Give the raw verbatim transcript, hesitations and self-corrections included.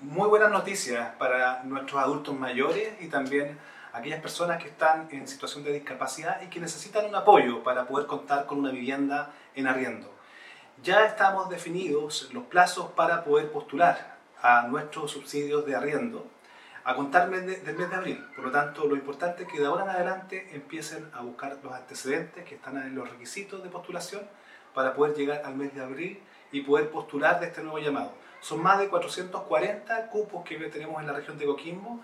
muy buenas noticias para nuestros adultos mayores y también aquellas personas que están en situación de discapacidad y que necesitan un apoyo para poder contar con una vivienda en arriendo. Ya estamos definidos los plazos para poder postular a nuestros subsidios de arriendo a contar del mes de abril. Por lo tanto, lo importante es que de ahora en adelante empiecen a buscar los antecedentes que están en los requisitos de postulación para poder llegar al mes de abril y poder postular de este nuevo llamado. Son más de cuatrocientos cuarenta cupos que tenemos en la región de Coquimbo